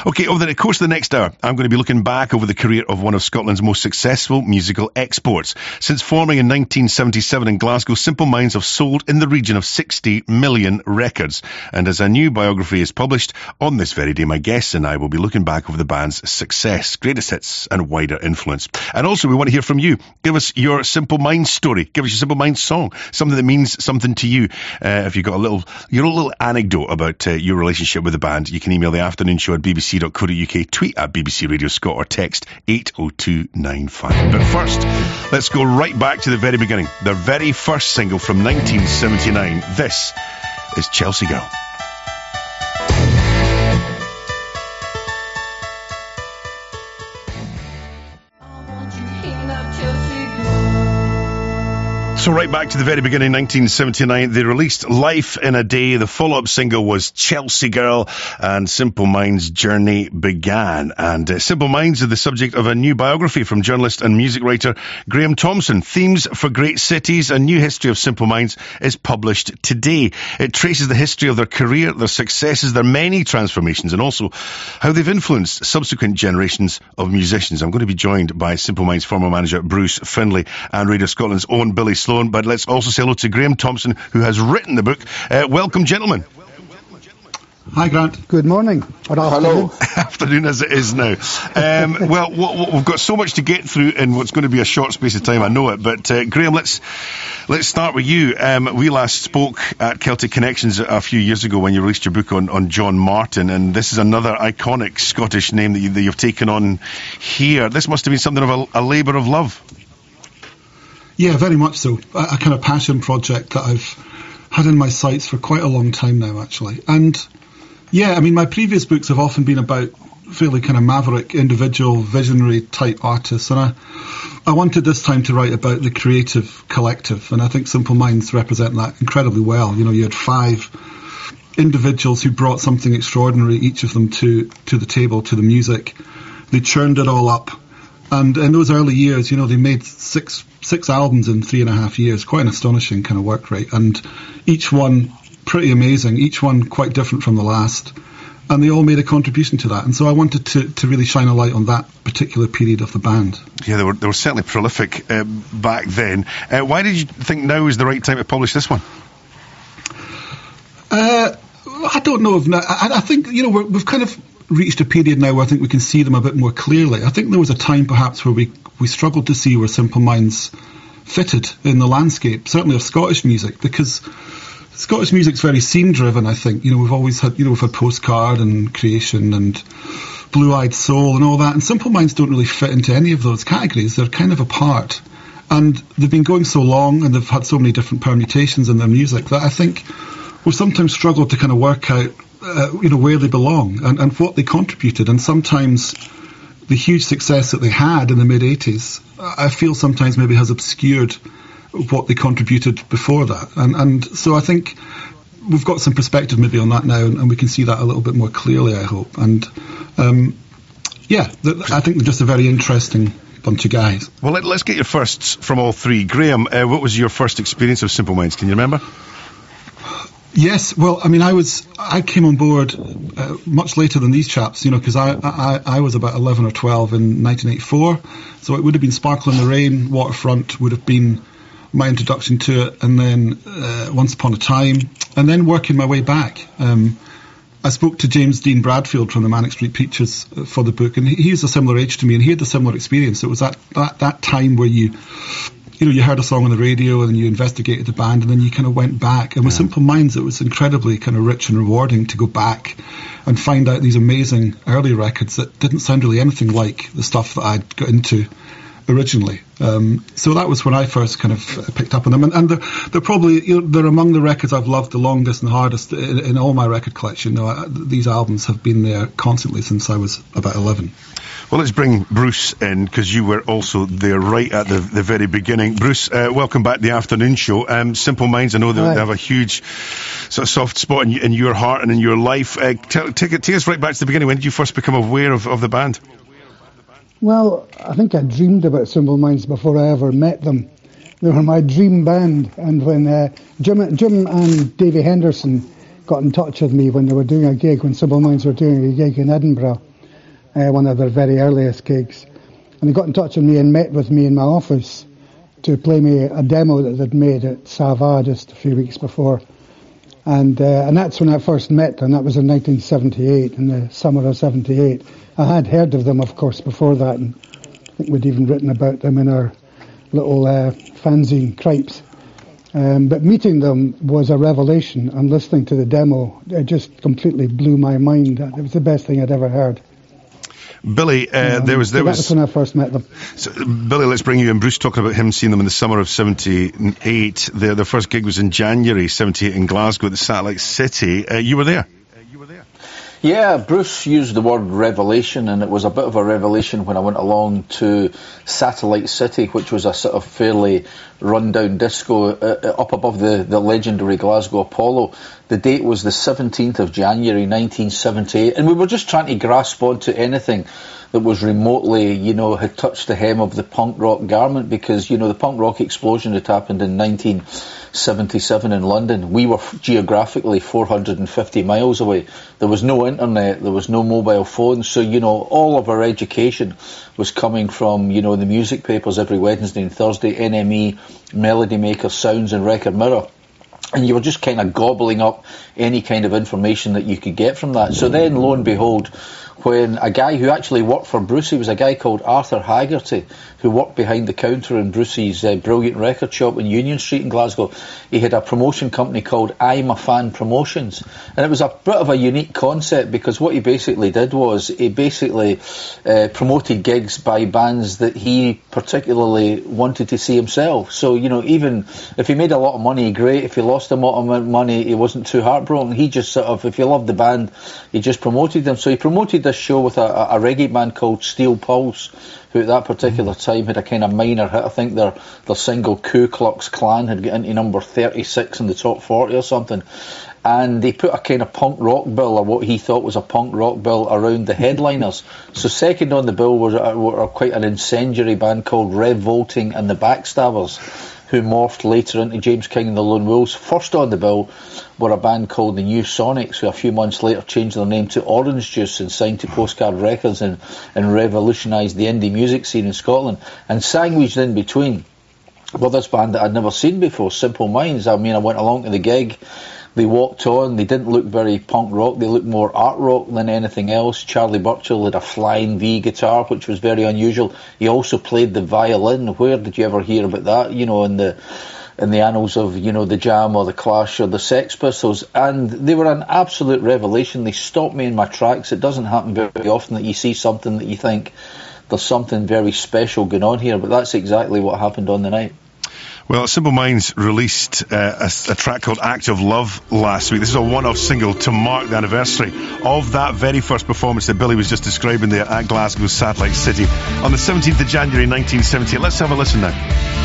Okay, over the course of the next hour, I'm going to be looking back over the career of one of Scotland's most successful musical exports. Since forming in 1977 in Glasgow, Simple Minds have sold in the region of 60 million records. And as a new biography is published, on this very day, my guests and I will be looking back over the band's success, greatest hits and wider influence. And also, we want to hear from you. Give us your Simple Minds story. Give us your Simple Minds song, something that means something to you. If you've got your little anecdote about your relationship with the band, you can email the afternoon show at bbc.co.uk, tweet at BBC Radio Scott, or text 80295. But first, let's go right back to the very beginning. Their very first single from 1979. This is Chelsea Girl. So right back to the very beginning, 1979, they released Life in a Day. The follow-up single was Chelsea Girl, and Simple Minds' journey began. And Simple Minds are the subject of a new biography from journalist and music writer Graham Thompson. Themes for Great Cities, a new history of Simple Minds, is published today. It traces the history of their career, their successes, their many transformations, and also how they've influenced subsequent generations of musicians. I'm going to be joined by Simple Minds' former manager Bruce Findlay and Radio Scotland's own Billy Sloan. But let's also say hello to Graham Thompson, who has written the book. Welcome, gentlemen. Hi, Grant. Good morning. Or afternoon. Hello. Afternoon as it is now. We've got so much to get through in what's going to be a short space of time, I know it. But Graham, let's start with you. We last spoke at Celtic Connections a few years ago when you released your book on John Martin, and this is another iconic Scottish name that you've taken on here. This must have been something of a labour of love. Yeah, very much so. A kind of passion project that I've had in my sights for quite a long time now, actually. And yeah, I mean, my previous books have often been about fairly kind of maverick, individual, visionary type artists. And I wanted this time to write about the creative collective. And I think Simple Minds represent that incredibly well. You know, you had 5 individuals who brought something extraordinary, each of them to the table, to the music. They churned it all up. And in those early years, you know, they made six albums in 3.5 years, quite an astonishing kind of work rate. And each one pretty amazing, each one quite different from the last. And they all made a contribution to that. And so I wanted to really shine a light on that particular period of the band. Yeah, they were certainly prolific back then. Why did you think now is the right time to publish this one? I don't know. I think, you know, we've kind of reached a period now where I think we can see them a bit more clearly. I think there was a time perhaps where we struggled to see where Simple Minds fitted in the landscape, certainly of Scottish music, because Scottish music's very scene driven, I think. You know, we've always had, we've had Postcard and Creation and Blue Eyed Soul and all that, and Simple Minds don't really fit into any of those categories. They're kind of apart. And they've been going so long and they've had so many different permutations in their music that I think we've sometimes struggled to kind of work out where they belong and what they contributed. And sometimes the huge success that they had in the mid-80s, I feel sometimes maybe has obscured what they contributed before that. And so I think we've got some perspective maybe on that now, and we can see that a little bit more clearly, I hope. And I think they're just a very interesting bunch of guys. Well, let's get your firsts from all 3. Graham, what was your first experience of Simple Minds? Can you remember? Yes, well, I mean, I came on board much later than these chaps, because I was about 11 or 12 in 1984, so it would have been Sparkle in the Rain, Waterfront would have been my introduction to it, and then Once Upon a Time, and then working my way back. I spoke to James Dean Bradfield from the Manic Street Preachers for the book, and he's a similar age to me, and he had a similar experience. It was that time where you heard a song on the radio and you investigated the band and then you kind of went back. And with Simple Minds, it was incredibly kind of rich and rewarding to go back and find out these amazing early records that didn't sound really anything like the stuff that I'd got into originally. So that was when I first kind of picked up on them. And they're probably, they're among the records I've loved the longest and hardest in all my record collection. These albums have been there constantly since I was about 11. Well, let's bring Bruce in, because you were also there right at the very beginning. Bruce, welcome back to the afternoon show. Simple Minds, I know they have a huge sort of soft spot in your heart and in your life. Take us right back to the beginning. When did you first become aware of the band? Well, I think I dreamed about Simple Minds before I ever met them. They were my dream band, and when Jim and Davy Henderson got in touch with me when they were doing a gig, when Simple Minds were doing a gig in Edinburgh, one of their very earliest gigs. And they got in touch with me and met with me in my office to play me a demo that they'd made at Sava just a few weeks before. And that's when I first met them. That was in 1978, in the summer of 78. I had heard of them, of course, before that, and I think we'd even written about them in our little fanzine, Cripes. But meeting them was a revelation, and listening to the demo, it just completely blew my mind. It was the best thing I'd ever heard. Billy, there was that was when I first met them. So, Billy, let's bring you in. Bruce talking about him seeing them in the summer of 78. Their first gig was in January 78 in Glasgow at the Satellite City. You were there? Yeah, Bruce used the word revelation, and it was a bit of a revelation when I went along to Satellite City, which was a sort of fairly run-down disco up above the legendary Glasgow Apollo. The date was the 17th of January 1978, and we were just trying to grasp onto anything that was remotely, had touched the hem of the punk rock garment, because, the punk rock explosion had happened in 1977 in London. We were geographically 450 miles away. There was no internet, there was no mobile phones, so, all of our education was coming from, the music papers every Wednesday and Thursday, NME, Melody Maker, Sounds and Record Mirror. And you were just kind of gobbling up any kind of information that you could get from that. So then, lo and behold, when a guy who actually worked for Bruce, he was a guy called Arthur Haggerty, who worked behind the counter in Bruce's brilliant record shop in Union Street in Glasgow. He had a promotion company called I'm a Fan Promotions. And it was a bit of a unique concept, because what he basically did was he basically promoted gigs by bands that he particularly wanted to see himself. So, even if he made a lot of money, great. If he lost a lot of money, he wasn't too heartbroken. He just sort of, if he loved the band, he just promoted them. So he promoted this show with a reggae band called Steel Pulse, who at that particular time had a kind of minor hit. I think their single Ku Klux Klan had got into number 36 in the top 40 or something. And they put a kind of punk rock bill, or what he thought was a punk rock bill, around the headliners. So second on the bill were quite an incendiary band called Revolting and the Backstabbers, who morphed later into James King and the Lone Wolves. First on the bill were a band called the New Sonics, who a few months later changed their name to Orange Juice and signed to Postcard Records and revolutionised the indie music scene in Scotland. And sandwiched in between were this band that I'd never seen before, Simple Minds. I went along to the gig. They walked on. They didn't look very punk rock. They looked more art rock than anything else. Charlie Burchill had a flying V guitar, which was very unusual. He also played the violin. Where did you ever hear about that? In the annals of, the Jam or the Clash or the Sex Pistols. And they were an absolute revelation. They stopped me in my tracks. It doesn't happen very often that you see something that you think there's something very special going on here, but that's exactly what happened on the night. Well, Simple Minds released a track called Act of Love last week. This is a one-off single to mark the anniversary of that very first performance that Billy was just describing there at Glasgow Satellite City on the 17th of January 1978. Let's have a listen now.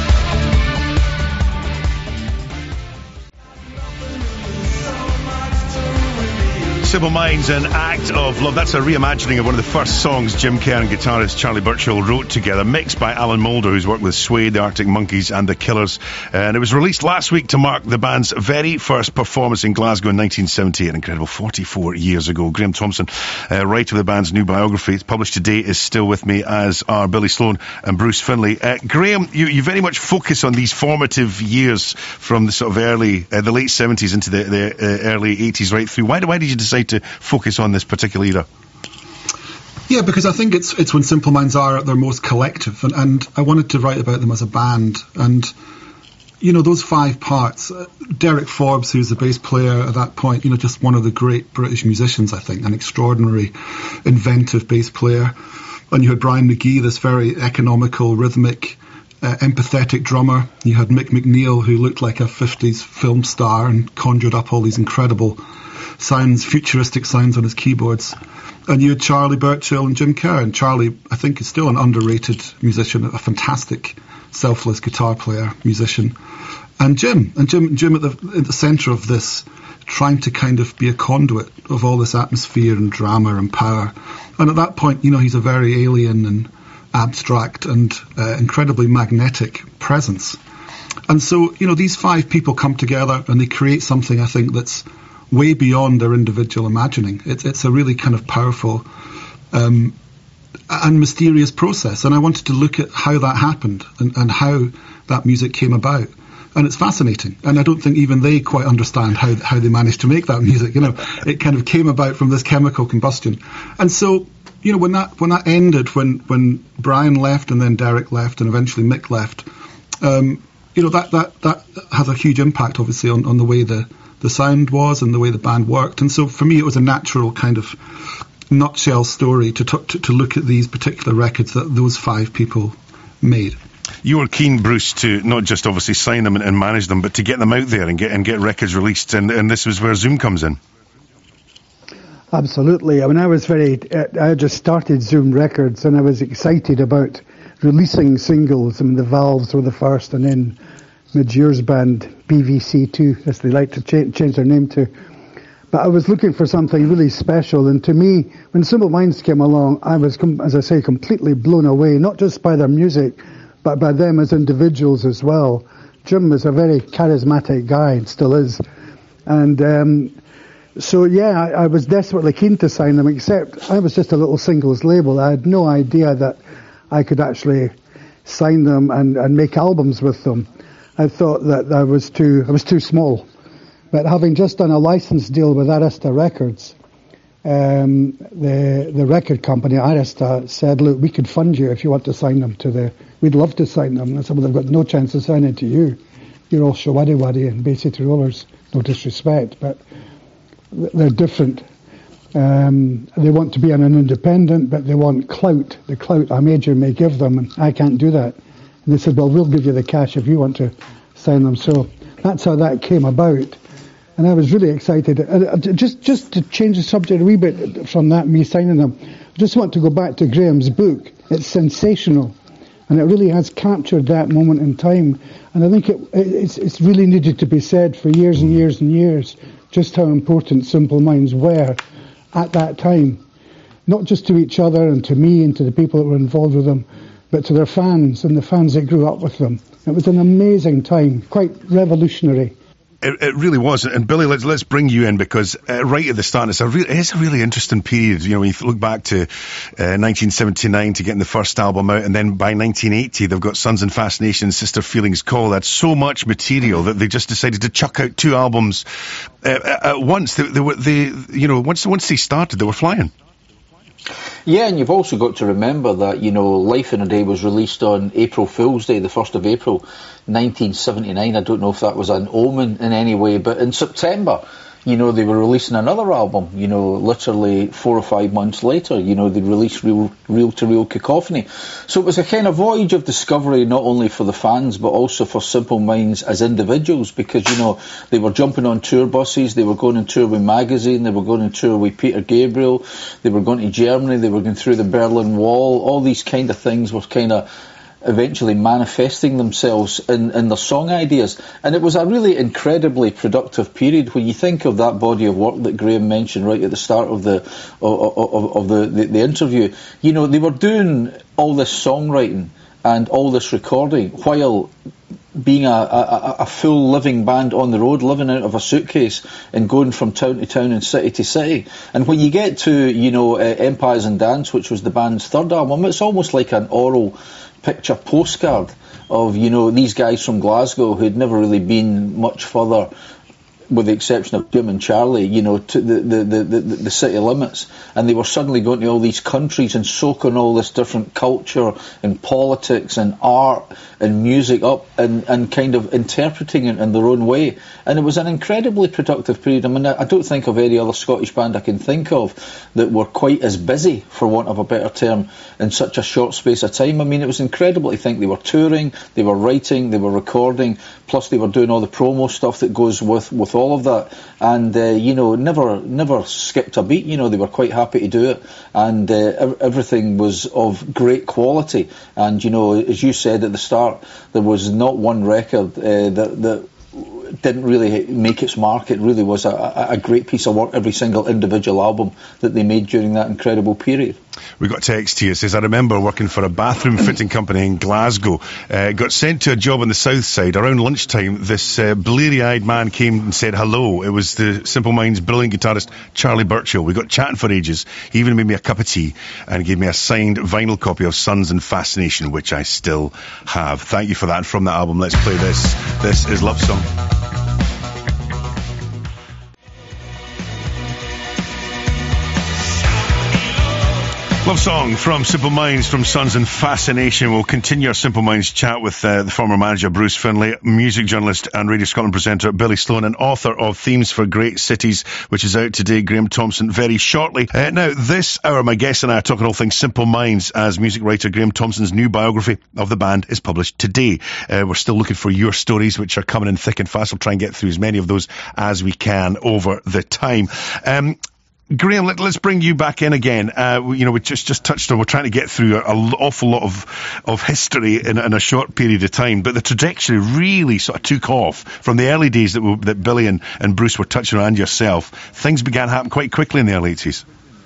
Simple Minds and Act of Love. That's a reimagining of one of the first songs Jim Kerr and guitarist Charlie Burchill wrote together, mixed by Alan Moulder, who's worked with Suede, the Arctic Monkeys and the Killers. And it was released last week to mark the band's very first performance in Glasgow in 1978, an incredible 44 years ago. Graham Thompson, writer of the band's new biography, it's published today, is still with me, as are Billy Sloan and Bruce Finlay. Graham, you very much focus on these formative years from the sort of the late 70s into the early 80s right through. Why did you decide to focus on this particular era? Yeah, because I think it's when Simple Minds are at their most collective, and I wanted to write about them as a band. And those five parts, Derek Forbes, who's the bass player at that point, just one of the great British musicians, I think, an extraordinary inventive bass player. And you had Brian McGee, this very economical, rhythmic, empathetic drummer. You had Mick McNeil, who looked like a 50s film star and conjured up all these incredible sounds, futuristic sounds on his keyboards. And you had Charlie Burchill and Jim Kerr. And Charlie, I think, is still an underrated musician, a fantastic, selfless guitar player, musician. And Jim at the centre of this, trying to kind of be a conduit of all this atmosphere and drama and power. And at that point, he's a very alien and abstract and incredibly magnetic presence. And so, these five people come together and they create something, I think, that's way beyond their individual imagining. It's a really kind of powerful and mysterious process, and I wanted to look at how that happened and how that music came about. And it's fascinating, and I don't think even they quite understand how they managed to make that music. It kind of came about from this chemical combustion. And so, when that ended, when Brian left and then Derek left and eventually Mick left, that has a huge impact, obviously, on the way the sound was and the way the band worked. And so for me, it was a natural kind of nutshell story to look at these particular records that those 5 people made. You were keen, Bruce, to not just obviously sign them and manage them, but to get them out there and get records released. And this was where Zoom comes in. Absolutely. I mean, I just started Zoom Records, and I was excited about releasing singles. I mean, the Valves were the first, and then Majeur's band, PVC2, as they like to change their name to. But I was looking for something really special, and to me, when Simple Minds came along, I was, as I say, completely blown away, not just by their music, but by them as individuals as well. Jim was a very charismatic guy, and still is. And so, I was desperately keen to sign them, except I was just a little singles label. I had no idea that I could actually sign them and make albums with them. I thought that I was too small. But having just done a license deal with Arista Records, the record company, Arista, said, look, we could fund you if you want to sign them we'd love to sign them. And I said, well, they've got no chance of signing to you. You're all shawaddy-waddy and Bay City Rollers, no disrespect, but they're different. They want to be an independent, but they want clout. The clout a major may give them, and I can't do that. And they said, well, we'll give you the cash if you want to sign them. So that's how that came about. And I was really excited. Just to change the subject a wee bit from that, me signing them, I just want to go back to Graham's book. It's sensational. And it really has captured that moment in time. And I think it's really needed to be said for years and years and years, just how important Simple Minds were at that time. Not just to each other and to me and to the people that were involved with them, but to their fans and the fans that grew up with them. It was an amazing time, quite revolutionary. It really was. And Billy, let's bring you in, because right at the start, it is a really interesting period. When you look back to 1979 to getting the first album out, and then by 1980 they've got Sons and Fascination, Sister Feelings Call. That's so much material that they just decided to chuck out 2 albums at once. Once they started, they were flying. Yeah, and you've also got to remember that, Life in a Day was released on April Fool's Day, the 1st of April, 1979. I don't know if that was an omen in any way, but in September, they were releasing another album, literally 4 or 5 months later, they released Reel to Reel Cacophony. So it was a kind of voyage of discovery, not only for the fans, but also for Simple Minds as individuals, because, they were jumping on tour buses, they were going on tour with Magazine, they were going on tour with Peter Gabriel, they were going to Germany, they were going through the Berlin Wall. All these kind of things were kind of eventually manifesting themselves in their song ideas. And it was a really incredibly productive period. When you think of that body of work that Graham mentioned right at the start of the interview, they were doing all this songwriting and all this recording while being a full living band on the road, living out of a suitcase and going from town to town and city to city. And when you get to, Empires and Dance, which was the band's third album, it's almost like an oral picture postcard of, these guys from Glasgow who'd never really been much further, with the exception of Jim and Charlie, to the city limits, and they were suddenly going to all these countries and soaking all this different culture and politics and art and music up and kind of interpreting it in their own way. And it was an incredibly productive period. I mean, I don't think of any other Scottish band I can think of that were quite as busy, for want of a better term, in such a short space of time. I mean, it was incredible to think they were touring, they were writing, they were recording, plus they were doing all the promo stuff that goes with all of that, and never skipped a beat. They were quite happy to do it, and everything was of great quality. And as you said at the start, there was not one record that didn't really make its mark. It really was a great piece of work, every single individual album that they made during that incredible period. We got text here. It says, I remember working for a bathroom fitting company in Glasgow. Got sent to a job on the south side. Around lunchtime, this bleary-eyed man came and said hello. It was the Simple Minds' brilliant guitarist, Charlie Burchill. We got chatting for ages. He even made me a cup of tea and gave me a signed vinyl copy of Sons and Fascination, which I still have. Thank you for that. And from that album, let's play this. This is Love Song. Love Song from Simple Minds, from Sons and Fascination. We'll continue our Simple Minds chat with the former manager Bruce Findlay, music journalist and Radio Scotland presenter Billy Sloan, and author of Themes for Great Cities, which is out today, Graham Thompson, very shortly. Now, this hour, my guest and I are talking all things Simple Minds, as music writer Graham Thompson's new biography of the band is published today. We're still looking for your stories, which are coming in thick and fast. We'll try and get through as many of those as we can over the time. Graham, let's bring you back in again. We just touched on, we're trying to get through an awful lot of history in a short period of time, but the trajectory really sort of took off from the early days that Billy and Bruce were touching on, and yourself. Things began to happen quite quickly in the early 80s.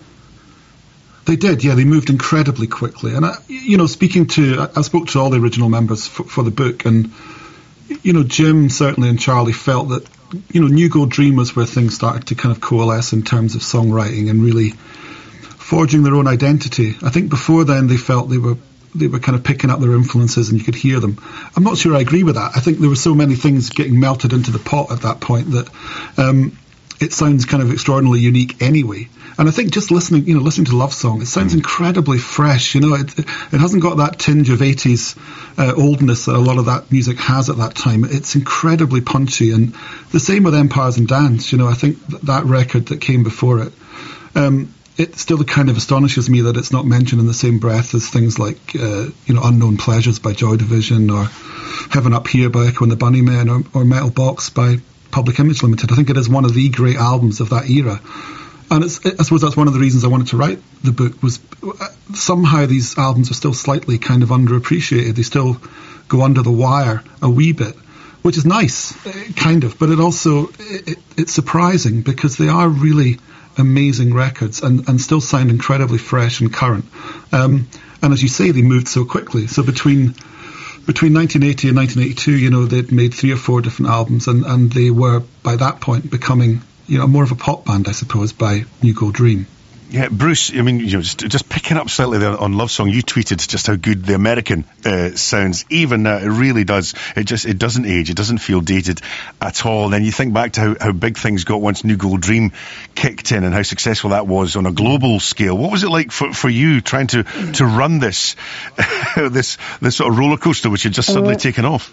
They did, yeah. They moved incredibly quickly. And, I spoke to all the original members for the book, and, Jim certainly and Charlie felt that, New Gold Dream was where things started to kind of coalesce in terms of songwriting and really forging their own identity. I think before then they felt they were kind of picking up their influences and you could hear them. I'm not sure I agree with that. I think there were so many things getting melted into the pot at that point that it sounds kind of extraordinarily unique anyway. And I think just listening to Love Song, it sounds incredibly fresh. It hasn't got that tinge of 80s oldness that a lot of that music has at that time. It's incredibly punchy. And the same with Empires and Dance. I think that record that came before it, it still kind of astonishes me that it's not mentioned in the same breath as things like, Unknown Pleasures by Joy Division, or Heaven Up Here by Echo and the Bunnymen, or Metal Box by Public Image Limited. I think it is one of the great albums of that era. And I suppose that's one of the reasons I wanted to write the book, was somehow these albums are still slightly kind of underappreciated. They still go under the wire a wee bit, which is nice, kind of, but it's surprising because they are really amazing records and still sound incredibly fresh and current. And as you say, they moved so quickly. So between 1980 and 1982, they'd made 3 or 4 different albums, and they were, by that point, becoming more of a pop band, I suppose, by New Gold Dream. Yeah, Bruce, just picking up slightly there on Love Song, you tweeted just how good the American sounds. Even now, it really does. It doesn't age. It doesn't feel dated at all. And then you think back to how big things got once New Gold Dream kicked in and how successful that was on a global scale. What was it like for you trying to run this this sort of roller coaster which had just suddenly taken off?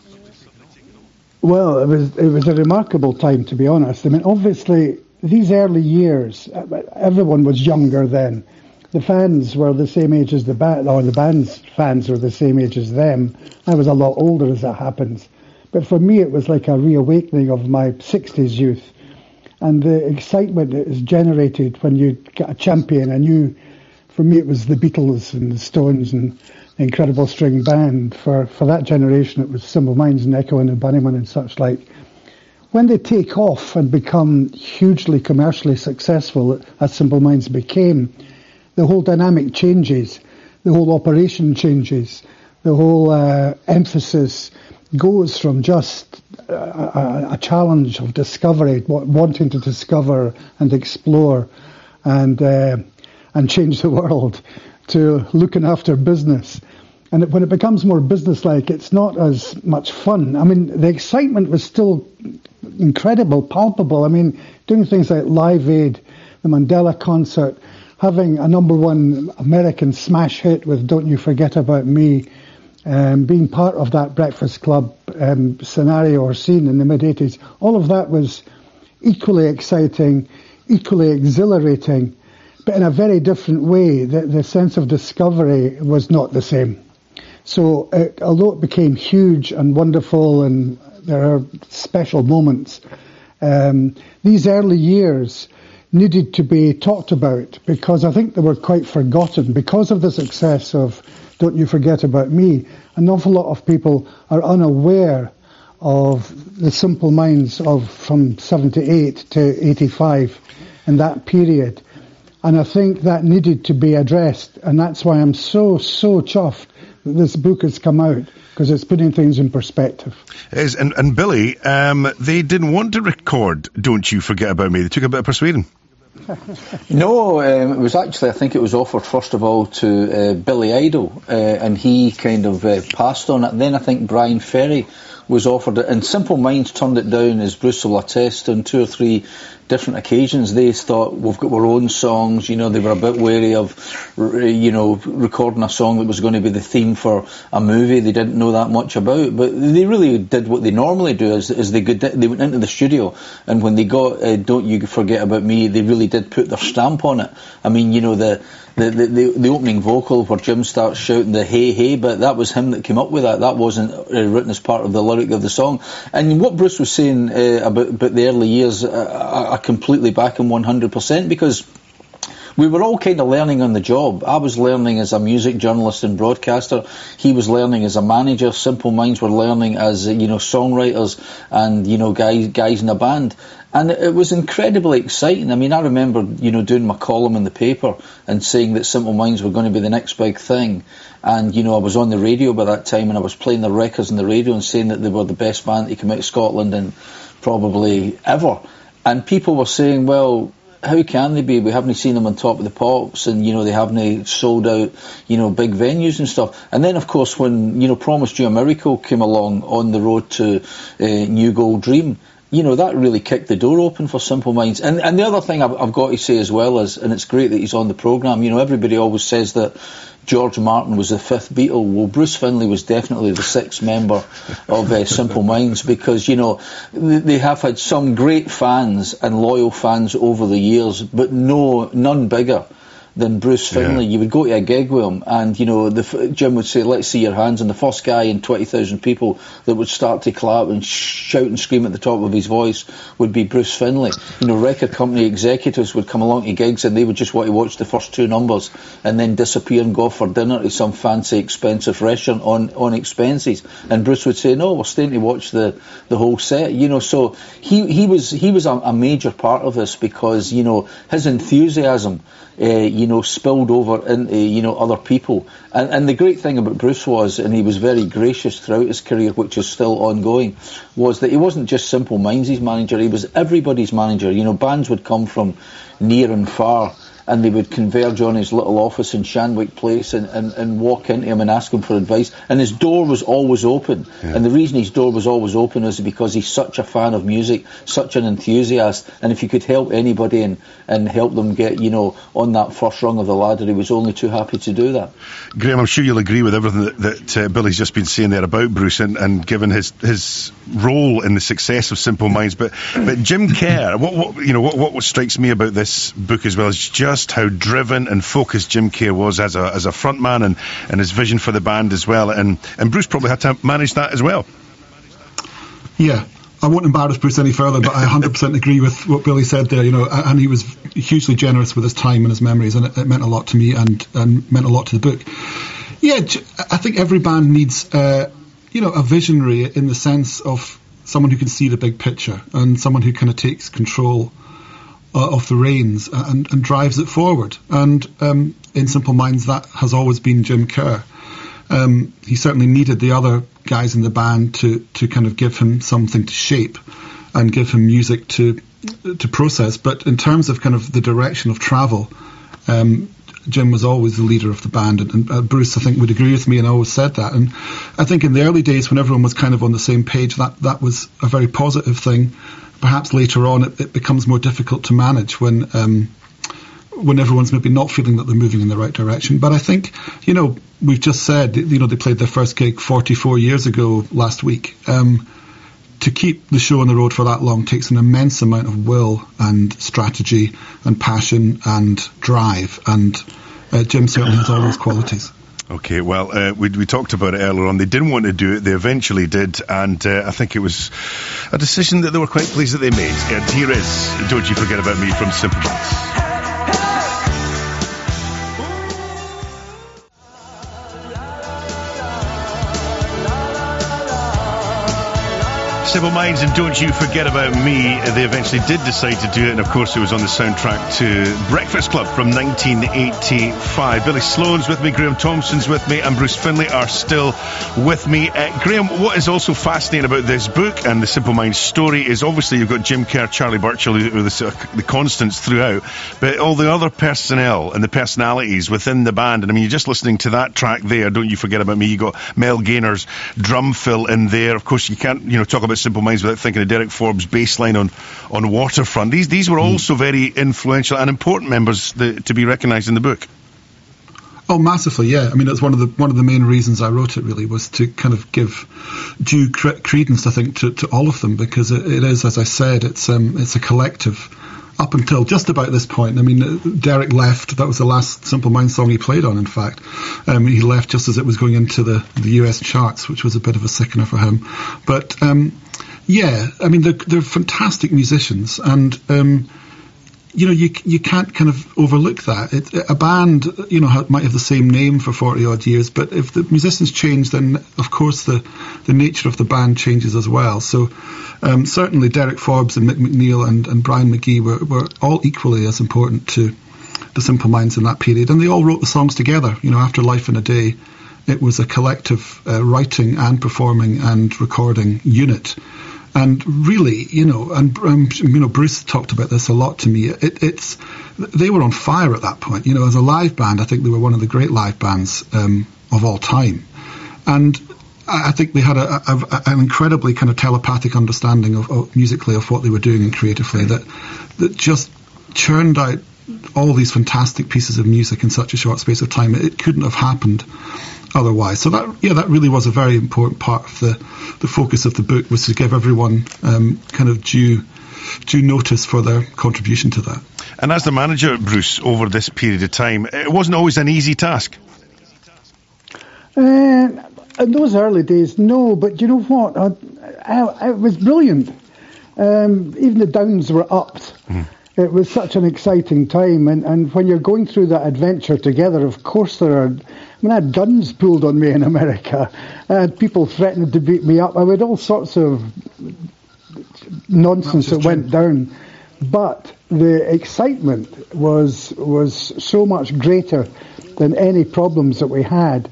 Well, it was a remarkable time, to be honest. I mean, obviously, these early years, everyone was younger then. The fans were the same age as the band, or the band's fans were the same age as them. I was a lot older, as it happens. But for me, it was like a reawakening of my 60s youth. And the excitement that is generated when you get a champion, for me, it was the Beatles and the Stones and Incredible String Band. For that generation, it was Simple Minds and Echo and the Bunnymen and such like. When they take off and become hugely commercially successful, as Simple Minds became, the whole dynamic changes, the whole operation changes, the whole emphasis goes from just a challenge of discovery, wanting to discover and explore and change the world, to looking after business. And when it becomes more business-like, it's not as much fun. I mean, the excitement was still incredible, palpable. I mean, doing things like Live Aid, the Mandela Concert, having a #1 American smash hit with Don't You Forget About Me, being part of that Breakfast Club scenario or scene in the mid-80s, all of that was equally exciting, equally exhilarating, but in a very different way. The sense of discovery was not the same. So although it became huge and wonderful and there are special moments, these early years needed to be talked about because I think they were quite forgotten. Because of the success of Don't You Forget About Me, an awful lot of people are unaware of the Simple Minds of from 78 to 85 in that period. And I think that needed to be addressed, and that's why I'm so chuffed that this book has come out, because it's putting things in perspective. It is, and Billy, they didn't want to record Don't You Forget About Me. They took a bit of persuading. No, it was actually, I think it was offered first of all to Billy Idol, and he kind of passed on it. Then I think Brian Ferry was offered it, and Simple Minds turned it down, as Bruce will attest, on 2 or 3 different occasions. They thought, we've got our own songs, they were a bit wary of, recording a song that was going to be the theme for a movie they didn't know that much about, but they really did what they normally do, is they went into the studio, and when they got Don't You Forget About Me, they really did put their stamp on it. I mean, the opening vocal where Jim starts shouting the hey hey, but that was him that came up with that. That wasn't written as part of the lyric of the song. And what Bruce was saying about the early years, I completely back him 100%, because we were all kind of learning on the job. I was learning as a music journalist and broadcaster. He was learning as a manager. Simple Minds were learning as songwriters and guys in a band. And it was incredibly exciting. I mean, I remember, doing my column in the paper and saying that Simple Minds were going to be the next big thing. And, I was on the radio by that time, and I was playing their records on the radio and saying that they were the best band to come out of Scotland and probably ever. And people were saying, well, how can they be? We haven't seen them on Top of the Pops, and, they haven't sold out, big venues and stuff. And then, of course, when, Promised You a Miracle came along on the road to New Gold Dream, that really kicked the door open for Simple Minds. And the other thing I've got to say as well is, and it's great that he's on the programme, everybody always says that George Martin was the 5th Beatle. Well, Bruce Findlay was definitely the 6th member of Simple Minds, because, they have had some great fans and loyal fans over the years, but none bigger than Bruce Findlay. Yeah. You would go to a gig with him, and Jim would say, "Let's see your hands," and the first guy in 20,000 people that would start to clap and shout and scream at the top of his voice would be Bruce Findlay. Record company executives would come along to gigs, and they would just want to watch the first 2 numbers and then disappear and go off for dinner to some fancy expensive restaurant on expenses. And Bruce would say, "No, we're staying to watch the whole set." So he was a major part of this, because his enthusiasm spilled over into, other people. And the great thing about Bruce was, and he was very gracious throughout his career, which is still ongoing, was that he wasn't just Simple Minds' manager, he was everybody's manager. Bands would come from near and far, and they would converge on his little office in Shanwick Place and walk into him and ask him for advice. And his door was always open. Yeah. And the reason his door was always open is because he's such a fan of music, such an enthusiast. And if you could help anybody and help them get, on that first rung of the ladder, he was only too happy to do that. Graham, I'm sure you'll agree with everything that Billy's just been saying there about Bruce and given his role in the success of Simple Minds. But Jim Kerr, what strikes me about this book as well is just how driven and focused Jim Kerr was as a frontman and his vision for the band as well. And Bruce probably had to manage that as well. Yeah. I won't embarrass Bruce any further, but I 100% agree with what Billy said there, and he was hugely generous with his time and his memories, and it meant a lot to me and meant a lot to the book. Yeah, I think every band needs, a visionary in the sense of someone who can see the big picture and someone who kind of takes control of the reins and drives it forward. And in Simple Minds, that has always been Jim Kerr. He certainly needed the other guys in the band to kind of give him something to shape and give him music to process. But in terms of kind of the direction of travel, Jim was always the leader of the band, and Bruce, I think, would agree with me and always said that. And I think in the early days when everyone was kind of on the same page, that was a very positive thing. Perhaps later on it becomes more difficult to manage when everyone's maybe not feeling that they're moving in the right direction. But I think, we've just said, they played their first gig 44 years ago last week. To keep the show on the road for that long takes an immense amount of will and strategy and passion and drive. And Jim certainly has all those qualities. Okay, well, we talked about it earlier on. They didn't want to do it. They eventually did. And I think it was a decision that they were quite pleased that they made. And here is Don't You Forget About Me from Simple Minds. Simple Minds and Don't You Forget About Me. They eventually did decide to do it, and of course it was on the soundtrack to Breakfast Club from 1985. Billy Sloan's with me, Graham Thompson's with me, and Bruce Finlay are still with me. Graham, what is also fascinating about this book and the Simple Minds story is obviously you've got Jim Kerr, Charlie Burchill, who are the constants throughout, but all the other personnel and the personalities within the band. And I mean, you're just listening to that track there, Don't You Forget About Me. You got Mel Gaynor's drum fill in there. Of course, you can't, talk about Simple Minds without thinking of Derek Forbes' bass line on Waterfront. These were also very influential and important members to be recognised in the book. Oh, massively, yeah. I mean, it's one of the main reasons I wrote it, really, was to kind of give due credence, I think, to all of them, because it is, as I said, it's a collective. Up until just about this point, I mean, Derek left. That was the last Simple Minds song he played on, in fact. He left just as it was going into the US charts, which was a bit of a sickener for him. But, yeah, I mean, they're fantastic musicians, and you can't kind of overlook that. A band, might have the same name for 40-odd years, but if the musicians change, then, of course, the nature of the band changes as well. So certainly Derek Forbes and Mick McNeil and Brian McGee were all equally as important to the Simple Minds in that period. And they all wrote the songs together. After Life in a Day, it was a collective writing and performing and recording unit. And really, Bruce talked about this a lot to me. They were on fire at that point. As a live band, I think they were one of the great live bands of all time. And I think they had an incredibly kind of telepathic understanding of musically of what they were doing and creatively that just churned out all these fantastic pieces of music in such a short space of time. It couldn't have happened otherwise. So that really was a very important part of the focus of the book, was to give everyone kind of due notice for their contribution to that. And as the manager, Bruce, over this period of time, it wasn't always an easy task. In those early days, no, but you know what? It was brilliant. Even the downs were upped. It was such an exciting time, and when you're going through that adventure together, of course I had guns pulled on me in America. I had people threatening to beat me up. I had all sorts of nonsense that went down. But the excitement was so much greater than any problems that we had.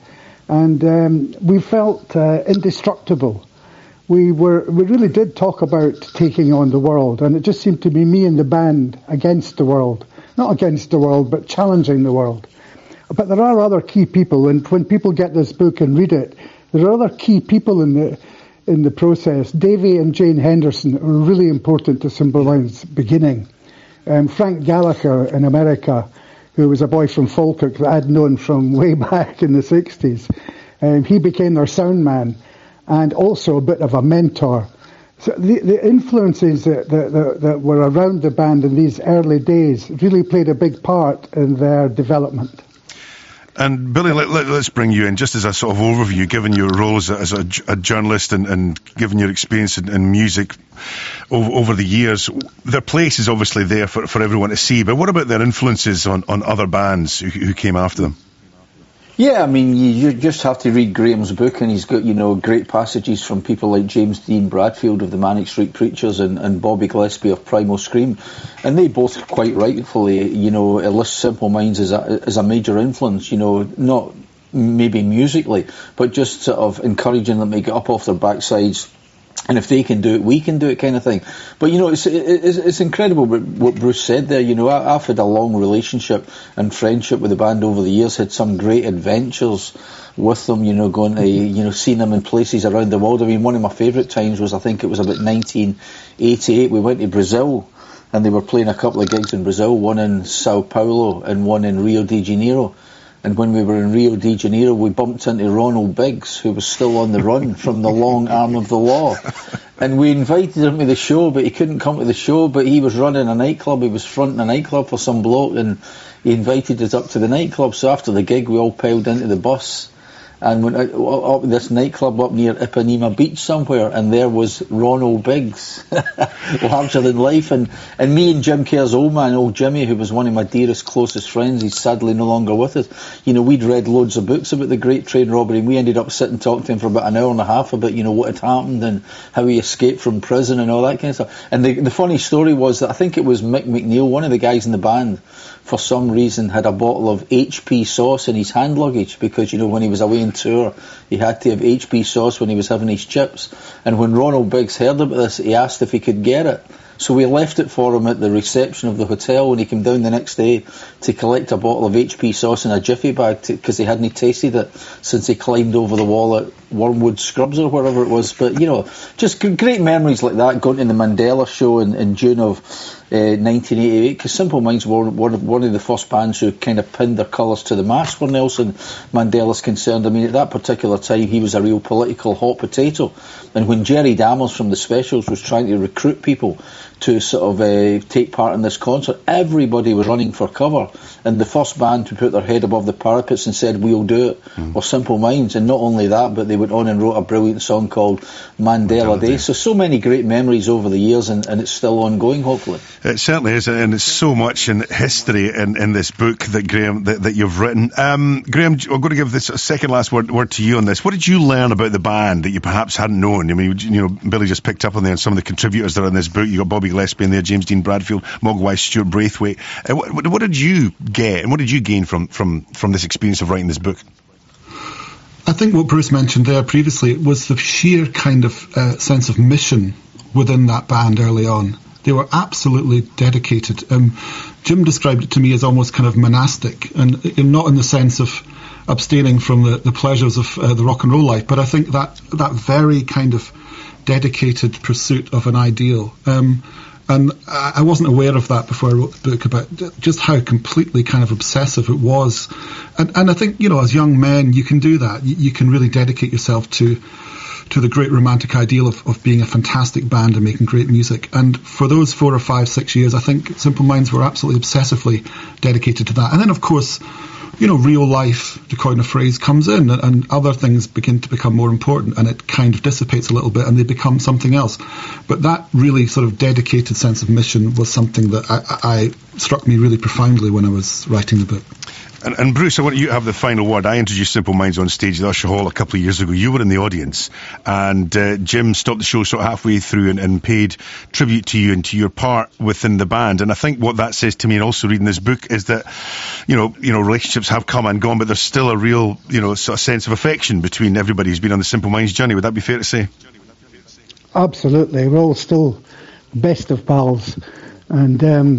And we felt indestructible. We really did talk about taking on the world, and it just seemed to be me and the band against the world. Not against the world, but challenging the world. But there are other key people, and when people get this book and read it, there are other key people in the process. Davy and Jane Henderson are really important to Simple Minds' beginning. Frank Gallagher in America, who was a boy from Falkirk that I'd known from way back in the 60s. He became their sound man and also a bit of a mentor. So the influences that were around the band in these early days really played a big part in their development. And Billy, let's bring you in just as a sort of overview, given your role as a journalist and given your experience in music over the years. Their place is obviously there for everyone to see, but what about their influences on other bands who came after them? Yeah, I mean, you just have to read Graham's book, and he's got, great passages from people like James Dean Bradfield of the Manic Street Preachers and Bobby Gillespie of Primal Scream. And they both quite rightfully, list Simple Minds as a major influence, not maybe musically, but just sort of encouraging them to get up off their backsides. And if they can do it, we can do it, kind of thing. But, it's incredible what Bruce said there. I've had a long relationship and friendship with the band over the years, had some great adventures with them, going to, seeing them in places around the world. I mean, one of my favourite times was, I think it was about 1988, we went to Brazil, and they were playing a couple of gigs in Brazil, one in Sao Paulo and one in Rio de Janeiro. And when we were in Rio de Janeiro, we bumped into Ronald Biggs, who was still on the run from the long arm of the law. And we invited him to the show, but he couldn't come to the show, but he was running a nightclub. He was fronting a nightclub for some bloke, and he invited us up to the nightclub. So after the gig, we all piled into the bus, and went up this nightclub up near Ipanema Beach somewhere, and there was Ronald Biggs, larger than life, and me and Jim Kerr's old man, old Jimmy, who was one of my dearest, closest friends, he's sadly no longer with us. You know, we'd read loads of books about the Great Train Robbery, and we ended up sitting talking to him for about an hour and a half about, you know, what had happened and how he escaped from prison and all that kind of stuff. And the funny story was that I think it was Mick McNeil, one of the guys in the band, for some reason had a bottle of HP sauce in his hand luggage, because, you know, when he was away on tour, he had to have HP sauce when he was having his chips. And when Ronald Biggs heard about this, he asked if he could get it. So we left it for him at the reception of the hotel when he came down the next day to collect a bottle of HP sauce in a jiffy bag, because he hadn't tasted it since he climbed over the wall at Wormwood Scrubs or wherever it was. But, you know, just great memories like that, going to the Mandela show in June of 1988, because Simple Minds were one of the first bands who kind of pinned their colours to the mast where Nelson Mandela's concerned. I mean, at that particular time, he was a real political hot potato. And when Jerry Dammers from the Specials was trying to recruit people to sort of take part in this concert, everybody was running for cover. And the first band to put their head above the parapets and said, we'll do it, were Simple Minds. And not only that, but they went on and wrote a brilliant song called Mandela Day. So many great memories over the years, and it's still ongoing, hopefully. It certainly is, and it's so much in history in this book that, Graham, that you've written. Graham, I'm going to give this a second last word to you on this. What did you learn about the band that you perhaps hadn't known? I mean, you know, Billy just picked up on there, and some of the contributors that are in this book. You got Bobby Gillespie in there, James Dean Bradfield, Mogwai, Stuart Braithwaite. What did you get, and what did you gain from this experience of writing this book? I think what Bruce mentioned there previously was the sheer kind of sense of mission within that band early on. They were absolutely dedicated. Jim described it to me as almost kind of monastic, and not in the sense of abstaining from the pleasures of the rock and roll life, but I think that very kind of dedicated pursuit of an ideal. And I wasn't aware of that before I wrote the book, about just how completely kind of obsessive it was. And I think, you know, as young men, you can do that. You can really dedicate yourself to the great romantic ideal of being a fantastic band and making great music. And for those 4 or 5, 6 years, I think Simple Minds were absolutely obsessively dedicated to that. And then, of course, you know, real life, to coin a phrase, comes in, and other things begin to become more important, and it kind of dissipates a little bit and they become something else. But that really sort of dedicated sense of mission was something that I struck me really profoundly when I was writing the book. And Bruce, I want you to have the final word. I introduced Simple Minds on stage at Usher Hall a couple of years ago. You were in the audience, and Jim stopped the show sort of halfway through and paid tribute to you and to your part within the band. And I think what that says to me, and also reading this book, is that you know relationships have come and gone, but there's still a real sort of sense of affection between everybody who's been on the Simple Minds journey. Would that be fair to say? Absolutely, we're all still best of pals, and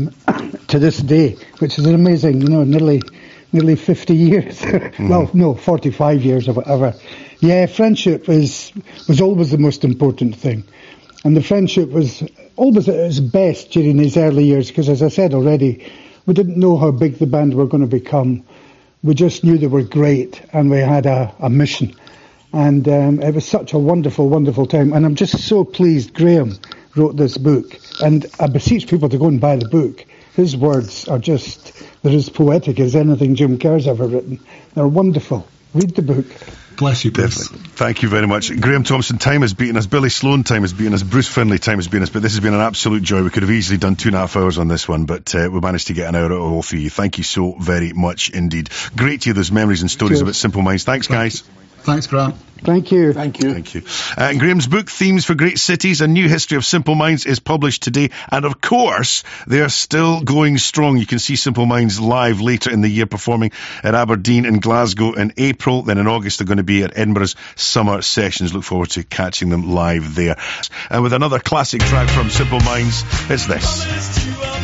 to this day, which is amazing. Nearly 50 years. Well, no, 45 years or whatever. Yeah, friendship was always the most important thing. And the friendship was always at its best during these early years, because, as I said already, we didn't know how big the band were going to become. We just knew they were great, and we had a mission. And it was such a wonderful, wonderful time. And I'm just so pleased Graham wrote this book. And I beseech people to go and buy the book. His words are just, they're as poetic as anything Jim Kerr's ever written. They're wonderful. Read the book. Bless you, Bruce. Definitely. Thank you very much. Graham Thompson, time has beaten us. Billy Sloan, time has beaten us. Bruce Findlay, time has beaten us. But this has been an absolute joy. We could have easily done 2.5 hours on this one, but we managed to get an hour out of all three. Thank you so very much indeed. Great to hear those memories and stories about Simple Minds. Thanks, guys. Thanks, Grant. Thank you. Thank you. Thank you. And Graham's book, Themes for Great Cities, A New History of Simple Minds, is published today. And of course, they are still going strong. You can see Simple Minds live later in the year, performing at Aberdeen and Glasgow in April. Then in August, they're going to be at Edinburgh's Summer Sessions. Look forward to catching them live there. And with another classic track from Simple Minds, it's this.